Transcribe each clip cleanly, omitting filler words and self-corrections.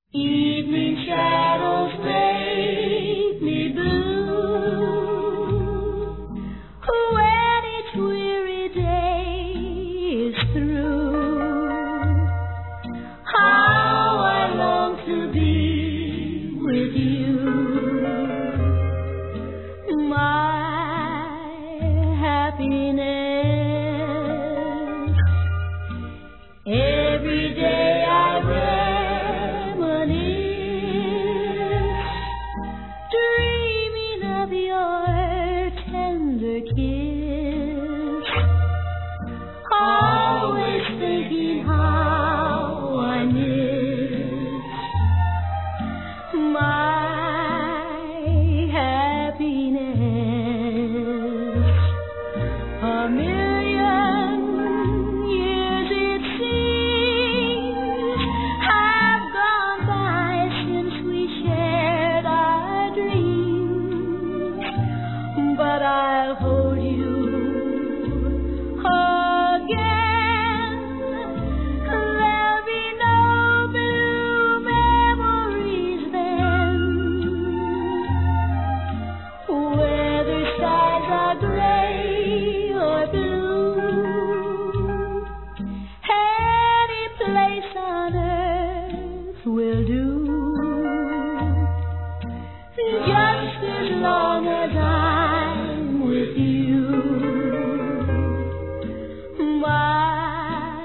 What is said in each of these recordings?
Evening shadows make me blue when each weary day is through. How I long to be with you, my happiness. Every day I dreaming of your tender kiss, always thinking how I miss my happiness. A million years it seems have gone by since we shared our dreams, but I'll hold you again. There'll be no blue memories then, whether skies are gray or blue. Any place on earth will do, just as long as I'm with you, my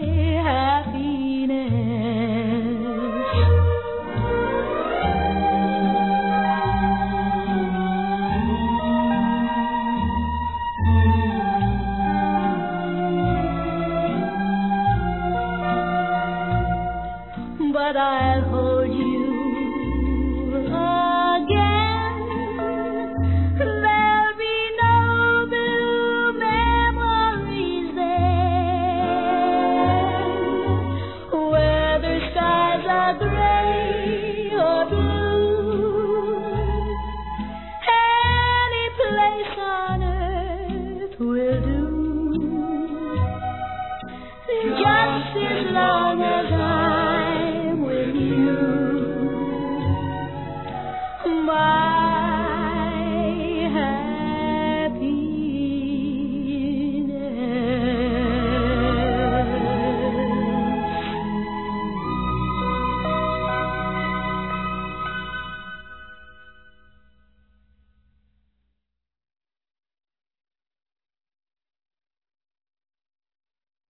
happiness. But I'll hold you